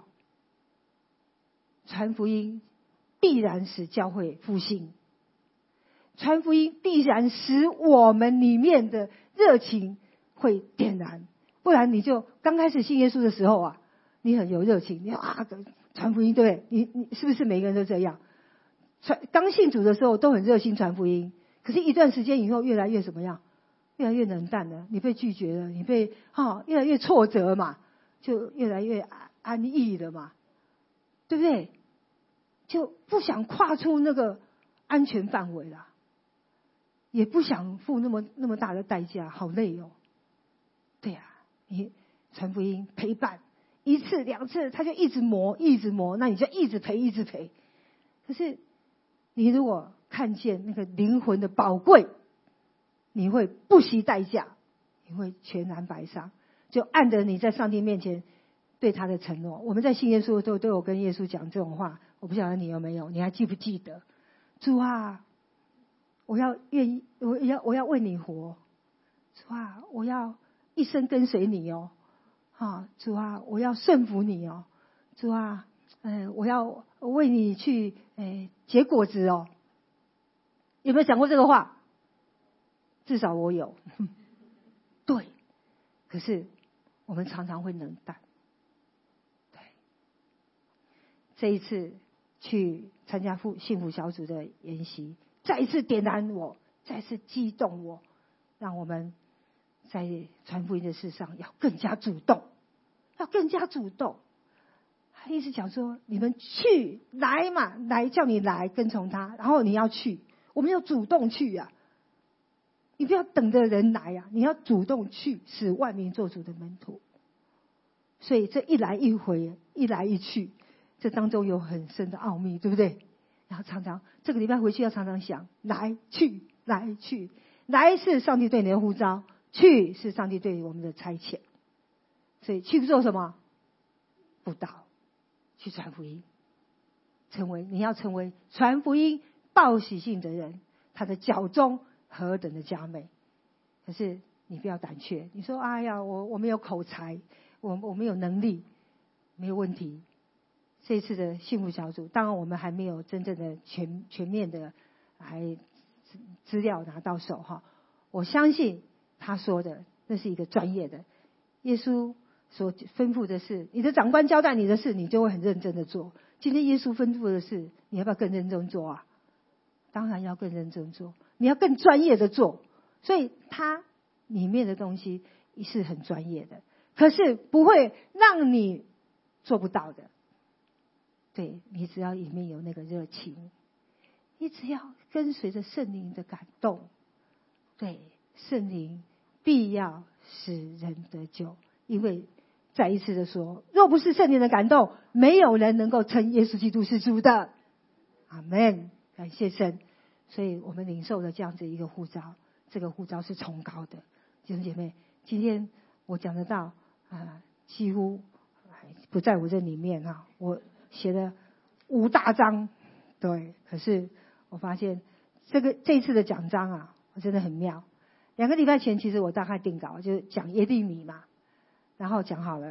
传福音必然使教会复兴，传福音必然使我们里面的热情会点燃，不然你就刚开始信耶稣的时候啊，你很有热情，你啊传福音，对不对？你你是不是每个人都这样？传刚信主的时候都很热心传福音，可是一段时间以后越来越什么样？越来越冷淡了，你被拒绝了，你被哈、哦、越来越挫折嘛，就越来越安逸了嘛，对不对？就不想跨出那个安全范围了，也不想付那么那么大的代价，好累哦。对呀、啊，你传福音陪伴一次两次，他就一直磨一直磨，那你就一直陪一直陪。可是你如果看见那个灵魂的宝贵，你会不惜代价，你会全然摆上，就按着你在上帝面前对他的承诺。我们在信耶稣的时候都有跟耶稣讲这种话，我不晓得你有没有，你还记不记得？主啊，我要愿意，我要我要为你活。主啊，我要一生跟随你哦。啊，主啊，我要顺服你哦。主啊，呃，我要为你去呃结果子哦。有没有讲过这个话？至少我有。对，可是我们常常会冷淡。对，这一次去参加幸幸福小组的研习，再一次点燃我，再一次激动我，让我们在传福音的事上要更加主动，要更加主动。他一直讲说，你们去来嘛，来叫你来跟从他，然后你要去，我们要主动去啊。你不要等着人来啊，你要主动去，使万民做主的门徒。所以这一来一回，一来一去，这当中有很深的奥秘，对不对？然后常常这个礼拜回去要常常想，来去来去，来是上帝对你的呼召，去是上帝对我们的差遣。所以去做什么？布道，去传福音，成为你要成为传福音报喜信的人，他的脚中何等的佳美！可是你不要胆怯，你说哎呀，我我没有口才，我我没有能力，没有问题。这一次的幸福小组，当然我们还没有真正的全全面的还资料拿到手哈。我相信他说的那是一个专业的，耶稣所吩咐的事，你的长官交代你的事，你就会很认真的做。今天耶稣吩咐的事，你要不要更认真做啊？当然要更认真做，你要更专业的做。所以它里面的东西是很专业的，可是不会让你做不到的。对，你只要里面有那个热情，你只要跟随着圣灵的感动，对，圣灵必要使人得救。因为再一次的说，若不是圣灵的感动，没有人能够称耶稣基督是主的。阿们，感谢神。所以我们领受了这样子一个呼召，这个呼召是崇高的。弟兄姐妹，今天我讲得到啊、呃，几乎不在我这里面啊，我写了五大章，对，可是我发现这个这一次的讲章啊，我真的很妙。两个礼拜前，其实我大概定稿就讲耶利米嘛，然后讲好了，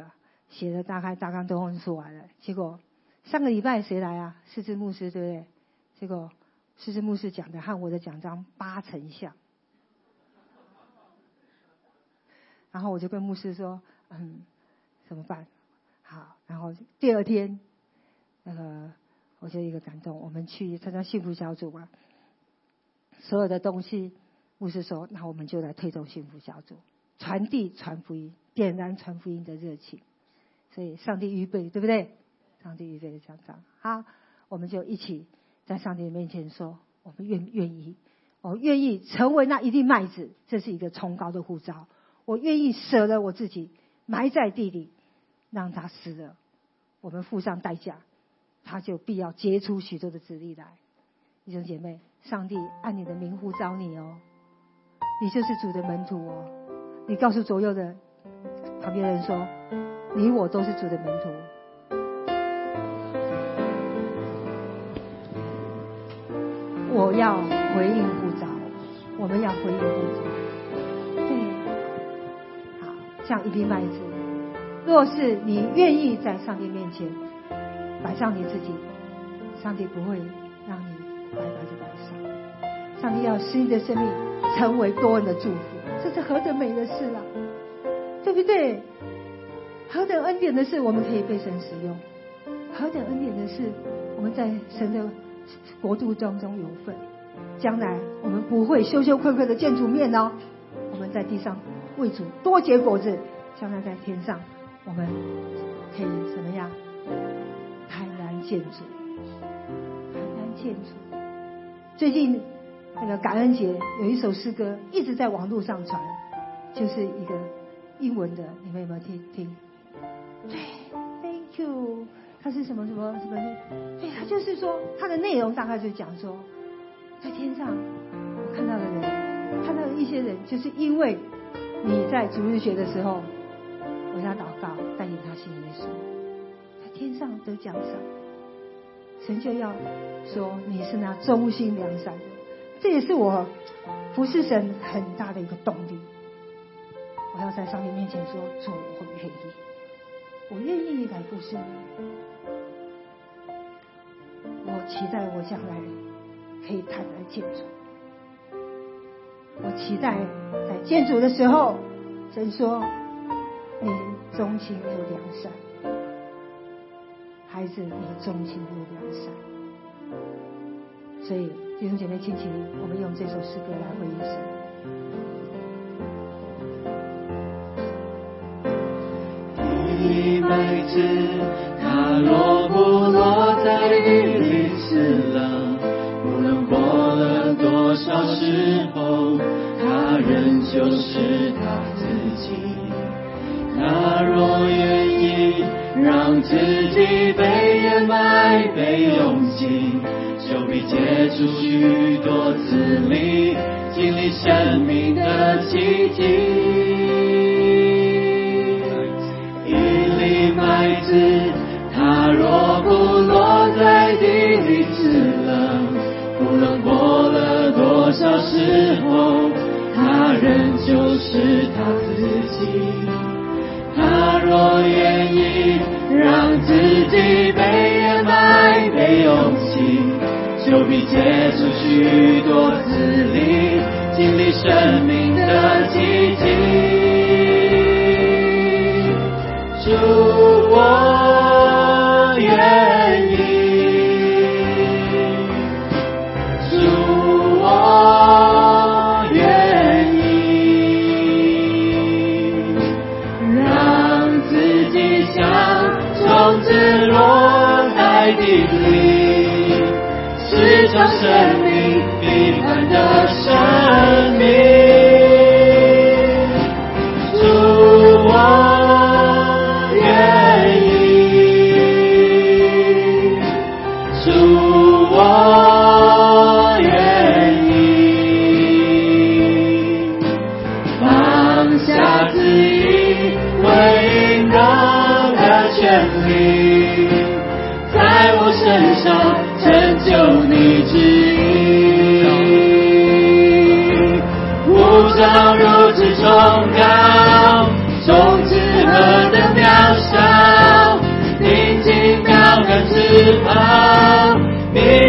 写的大概大纲都弄出来了。结果上个礼拜谁来啊？世志牧师，对不对？结果世志牧师讲的和我的讲章八成像。然后我就跟牧师说，嗯，怎么办？好，然后第二天，那个我就一个感动，我们去参加幸福小组啊，所有的东西，牧师说，那我们就来推动幸福小组，传递传福音，点燃传福音的热情。所以上帝预备，对不对？上帝预备的讲章，好，我们就一起在上帝面前说，我们愿愿意，我愿意成为那一粒麦子，这是一个崇高的呼召。我愿意舍了我自己，埋在地里，让它死了，我们付上代价，它就必要结出许多的子粒来。弟兄姐妹，上帝按你的名呼召你哦，你就是主的门徒哦。你告诉左右的旁边的人说，你我都是主的门徒。我要回应呼召，我们要回应呼召。像一粒麦子，若是你愿意在上帝面前摆上你自己，上帝不会让你白白就摆上。上帝要使你的生命成为多人的祝福，这是何等美的事啊，对不对？何等恩典的事，我们可以被神使用；何等恩典的事，我们在神的国度当中有份。将来我们不会羞羞愧愧的见主面哦，我们在地上为主多结果子，将来在天上我们可以怎么样？坦然见主，坦然见主。最近那个感恩节有一首诗歌一直在网络上传，就是一个英文的，你们有没有听听？对 ，Thank you， 它是什么什么什么？对，它就是说它的内容大概就讲说，在天上我看到的人，看到的一些人，就是因为你在主日学的时候为他祷告，带领他信耶稣，在天上得奖赏，神就要说你是那忠心良善的。这也是我服侍神很大的一个动力。我要在上帝面前说，主，我愿意，我愿意来服侍你。我期待我将来可以坦然见主。我期待在见主的时候，神说你忠心又良善，孩子，你忠心又良善。所以弟兄姐妹亲戚，我们用这首诗歌来回应神。 一粒麦子，它落不落在地里死了，无论过了多少时候，它仍就是它自己。他若愿意让自己被掩埋被用尽，就必结出许多子粒，经历生命的奇迹。一粒麦子，它若不落在地里死了，无论过了多少时候，它仍就是它自己。他若愿意让自己被掩埋被用尽，就必结出许多子粒，经历生命的奇迹。主，我愿意，主，我愿意，让自己像种子落在地里，是叫生命弥漫的生命。主，我愿意，主，我愿意，放下自以为应得的权利，在我身上成就你旨意。呼召如此崇高，种子何等渺小，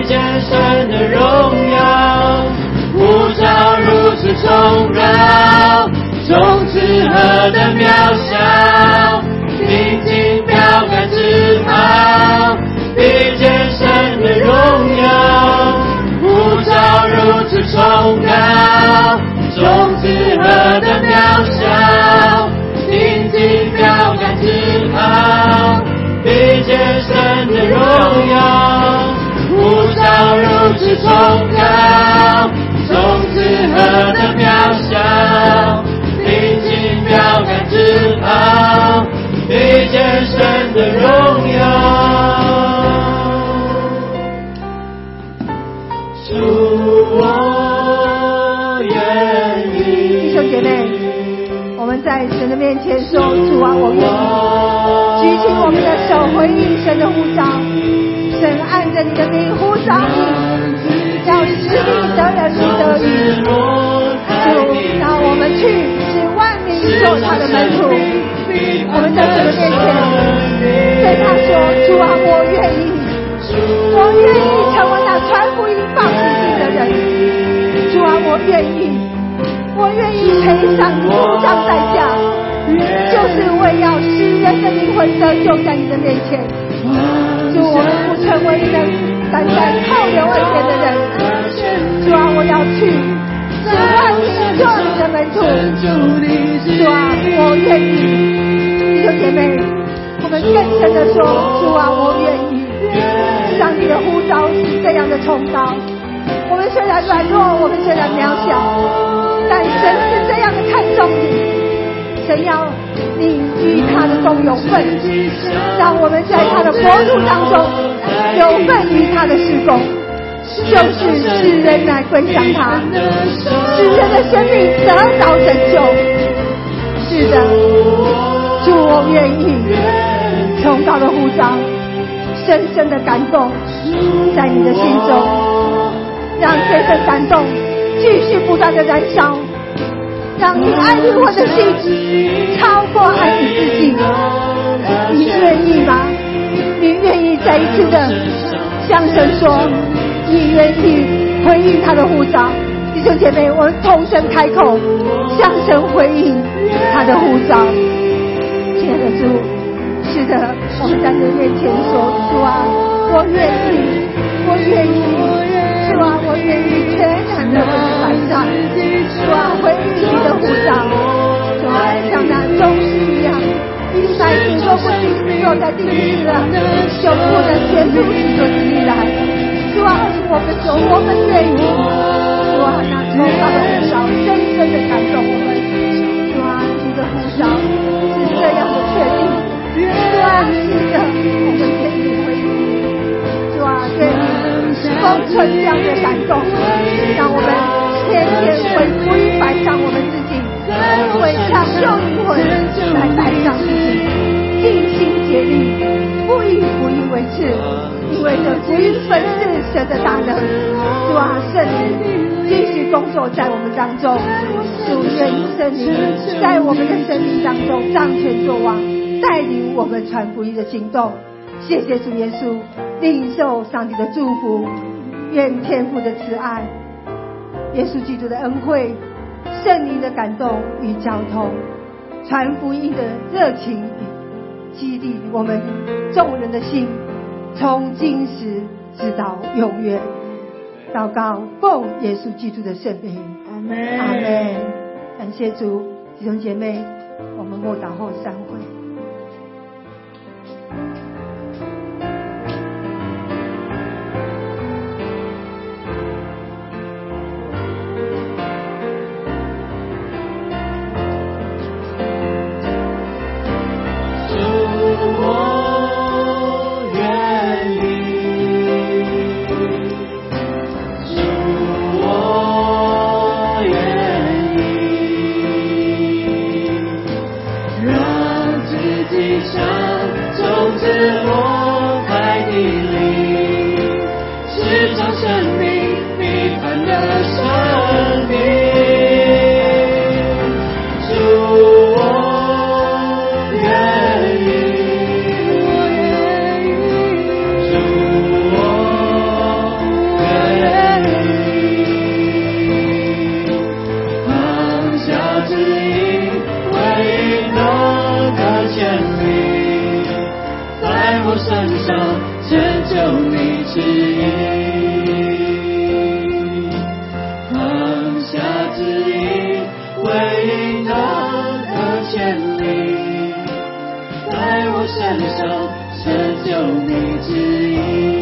见神的荣耀，呼召如此崇高，众子何等渺小，定睛标杆之好，比见神的荣耀，呼召如此崇高，众子何等渺小，定睛标杆之好，比见神的荣耀，呼召如此崇高，众子何等渺小，定睛标杆之好，比见神的荣耀。主我愿意。 弟兄姐妹，我们在神的面前说，主啊，我愿意举起我们的手回应神的呼召。神按着你的名呼召你，要使你得人得鱼。主，让我们去使万民做他的门徒。我们在神的面前对他说，主啊，我愿意，我愿意成为那传福音放喜信的人。主啊，我愿意，我愿意赔上付上代价，就是为要使人的灵魂得救在你的面前。主，我们不成为一个单单靠流恩典的人。主啊，我要去使万民做你的门徒。主啊，我愿意。弟兄姐妹，我们更深的说，主啊，我愿意。上帝的呼召是这样的崇高，我们虽然软弱，我们虽然渺小，但神是这样的看重你。神要你与他的共有份，让我们在他的国度当中有份于他的事工，就是使人来归向他，使人的生命得到拯救。是的，主，我愿意。崇高的呼召，深深的感动在你的心中，让这份感动继续不断的燃烧，让你爱灵魂的心超过爱你自己。你愿意吗？你愿意再一次的向神说，你愿意回应他的呼召？弟兄姐妹，我们同声开口向神回应他的呼召。亲爱的主，是的，我们在你面前说，主啊，我愿意，我愿意，主啊，我愿意全然的为你摆上。主啊，回应你的呼召。主啊，像那宗师一样，一百子若不行落在地里了，就不能结出许多子粒来。主啊，我们说我们愿意。主啊，那崇高的呼召深深的感动我们。主啊，你的呼召是这样的确定。主啊，是的，我们愿意回应。主啊，愿意封存这样的感动，让我们天天为福音摆上我们自己，为抢救灵魂来摆上自己，尽心竭力，不以福音为耻，因为这福音本是神的大能。主啊，圣灵继续工作在我们当中，主愿意圣灵在我们的生命当中掌权作王，带领我们传福音的行动。谢谢主耶稣，领受上帝的祝福，愿天父的慈爱，耶稣基督的恩惠，圣灵的感动与交通，传福音的热情与激励我们众人的心，从今时直到永远。祷告奉耶稣基督的圣名，阿们，阿们。感谢主，弟兄姐妹，我们默祷后散会。 伸手，成就你旨意。